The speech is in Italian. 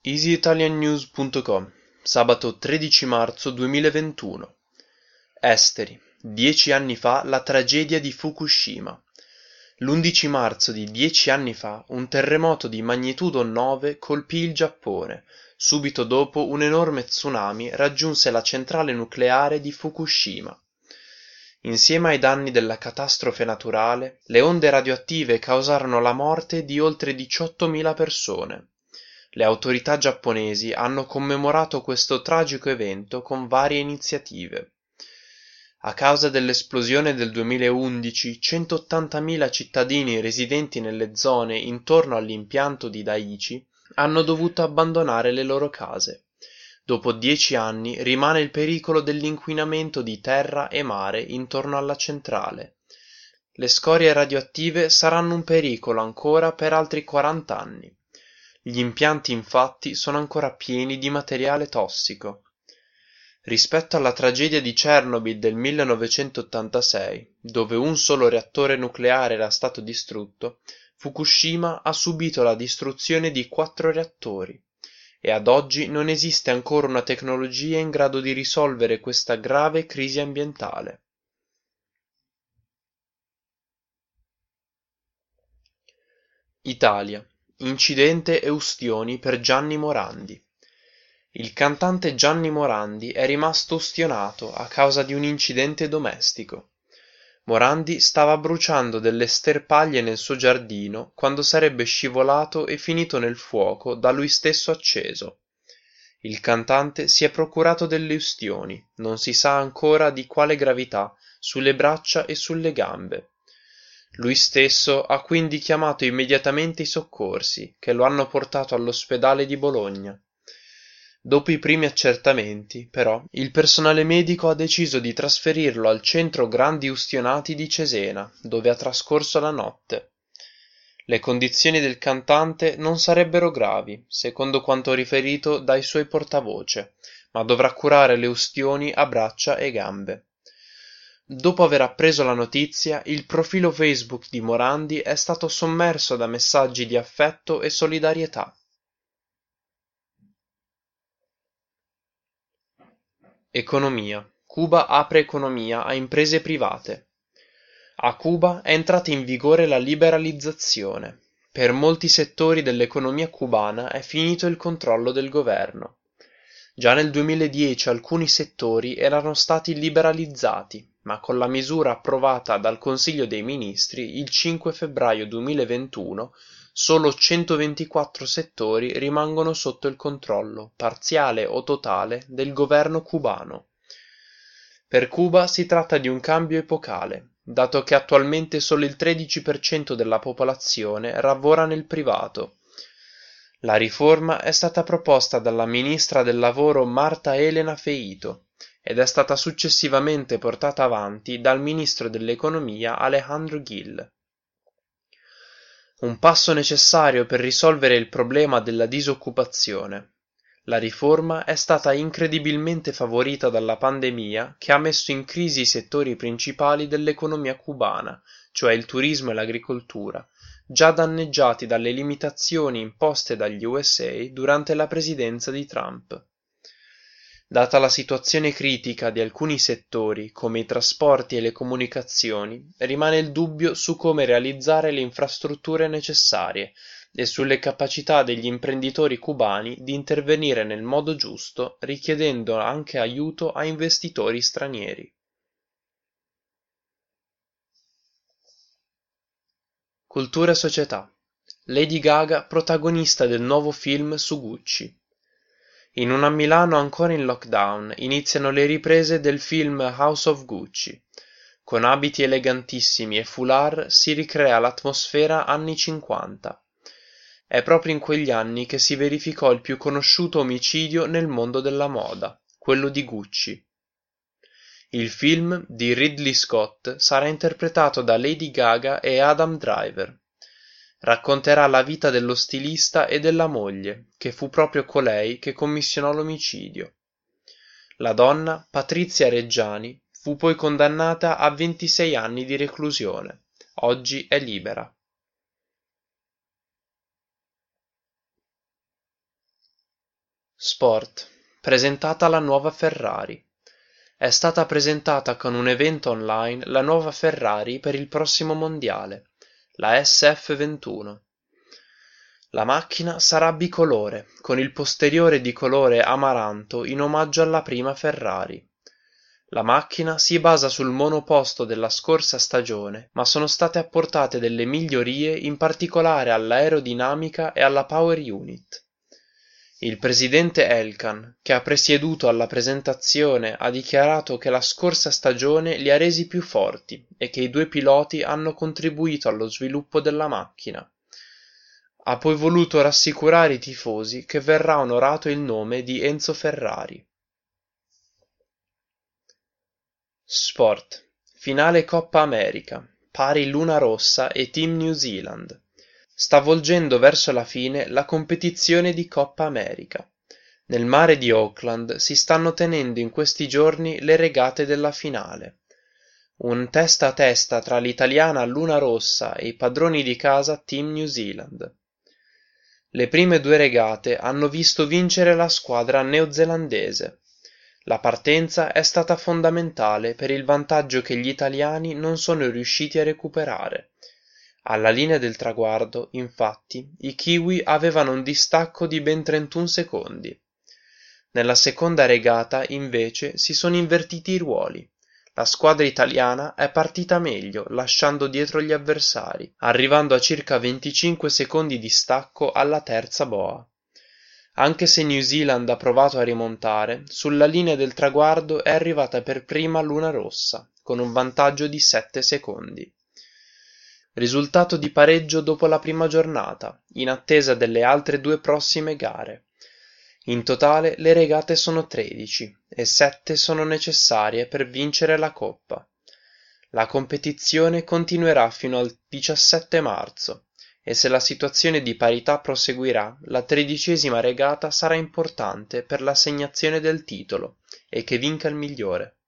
EasyItalianNews.com, sabato 13 marzo 2021. Esteri. 10 anni fa la tragedia di Fukushima. L'11 marzo di 10 anni fa un terremoto di magnitudo 9 colpì il Giappone. Subito dopo un enorme tsunami raggiunse la centrale nucleare di Fukushima. Insieme ai danni della catastrofe naturale, le onde radioattive causarono la morte di oltre 18.000 persone. Le autorità giapponesi hanno commemorato questo tragico evento con varie iniziative. A causa dell'esplosione del 2011, 180.000 cittadini residenti nelle zone intorno all'impianto di Daiichi hanno dovuto abbandonare le loro case. Dopo 10 anni rimane il pericolo dell'inquinamento di terra e mare intorno alla centrale. Le scorie radioattive saranno un pericolo ancora per altri 40 anni. Gli impianti infatti sono ancora pieni di materiale tossico. Rispetto alla tragedia di Chernobyl del 1986, dove un solo reattore nucleare era stato distrutto, Fukushima ha subito la distruzione di 4 reattori e ad oggi non esiste ancora una tecnologia in grado di risolvere questa grave crisi ambientale. Italia. Incidente e ustioni per Gianni Morandi. Il cantante Gianni Morandi è rimasto ustionato a causa di un incidente domestico. Morandi stava bruciando delle sterpaglie nel suo giardino quando sarebbe scivolato e finito nel fuoco da lui stesso acceso. Il cantante si è procurato delle ustioni, non si sa ancora di quale gravità, sulle braccia e sulle gambe. Lui stesso ha quindi chiamato immediatamente i soccorsi, che lo hanno portato all'ospedale di Bologna. Dopo i primi accertamenti, però, il personale medico ha deciso di trasferirlo al centro grandi ustionati di Cesena, dove ha trascorso la notte. Le condizioni del cantante non sarebbero gravi, secondo quanto riferito dai suoi portavoce, ma dovrà curare le ustioni a braccia e gambe. Dopo aver appreso la notizia, il profilo Facebook di Morandi è stato sommerso da messaggi di affetto e solidarietà. Economia. Cuba apre economia a imprese private. A Cuba è entrata in vigore la liberalizzazione. Per molti settori dell'economia cubana è finito il controllo del governo. Già nel 2010 alcuni settori erano stati liberalizzati, ma con la misura approvata dal Consiglio dei Ministri il 5 febbraio 2021 solo 124 settori rimangono sotto il controllo, parziale o totale, del governo cubano. Per Cuba si tratta di un cambio epocale, dato che attualmente solo il 13% della popolazione lavora nel privato. La riforma è stata proposta dalla ministra del lavoro Marta Elena Feito ed è stata successivamente portata avanti dal ministro dell'economia Alejandro Gil. Un passo necessario per risolvere il problema della disoccupazione. La riforma è stata incredibilmente favorita dalla pandemia che ha messo in crisi i settori principali dell'economia cubana, cioè il turismo e l'agricoltura, già danneggiati dalle limitazioni imposte dagli USA durante la presidenza di Trump. Data la situazione critica di alcuni settori, come i trasporti e le comunicazioni, rimane il dubbio su come realizzare le infrastrutture necessarie e sulle capacità degli imprenditori cubani di intervenire nel modo giusto, richiedendo anche aiuto a investitori stranieri. Cultura e società. Lady Gaga protagonista del nuovo film su Gucci. In una Milano ancora in lockdown iniziano le riprese del film House of Gucci. Con abiti elegantissimi e foulard si ricrea l'atmosfera anni 50. È proprio in quegli anni che si verificò il più conosciuto omicidio nel mondo della moda, quello di Gucci. Il film, di Ridley Scott, sarà interpretato da Lady Gaga e Adam Driver. Racconterà la vita dello stilista e della moglie, che fu proprio colei che commissionò l'omicidio. La donna, Patrizia Reggiani, fu poi condannata a 26 anni di reclusione. Oggi è libera. Sport. Presentata la nuova Ferrari. È stata presentata con un evento online la nuova Ferrari per il prossimo mondiale, la SF21. La macchina sarà bicolore, con il posteriore di colore amaranto in omaggio alla prima Ferrari. La macchina si basa sul monoposto della scorsa stagione, ma sono state apportate delle migliorie in particolare all'aerodinamica e alla power unit. Il presidente Elkann, che ha presieduto alla presentazione, ha dichiarato che la scorsa stagione li ha resi più forti e che i due piloti hanno contribuito allo sviluppo della macchina. Ha poi voluto rassicurare i tifosi che verrà onorato il nome di Enzo Ferrari. Sport. Finale Coppa America. Pari Luna Rossa e Team New Zealand. Sta volgendo verso la fine la competizione di Coppa America. Nel mare di Auckland si stanno tenendo in questi giorni le regate della finale. Un testa a testa tra l'italiana Luna Rossa e i padroni di casa Team New Zealand. Le prime due regate hanno visto vincere la squadra neozelandese. La partenza è stata fondamentale per il vantaggio che gli italiani non sono riusciti a recuperare. Alla linea del traguardo, infatti, i kiwi avevano un distacco di ben 31 secondi. Nella seconda regata, invece, si sono invertiti i ruoli. La squadra italiana è partita meglio, lasciando dietro gli avversari, arrivando a circa 25 secondi di stacco alla terza boa. Anche se New Zealand ha provato a rimontare, sulla linea del traguardo è arrivata per prima Luna Rossa, con un vantaggio di 7 secondi. Risultato di pareggio dopo la prima giornata, in attesa delle altre due prossime gare. In totale le regate sono 13 e 7 sono necessarie per vincere la Coppa. La competizione continuerà fino al 17 marzo e se la situazione di parità proseguirà, la 13ª regata sarà importante per l'assegnazione del titolo e che vinca il migliore.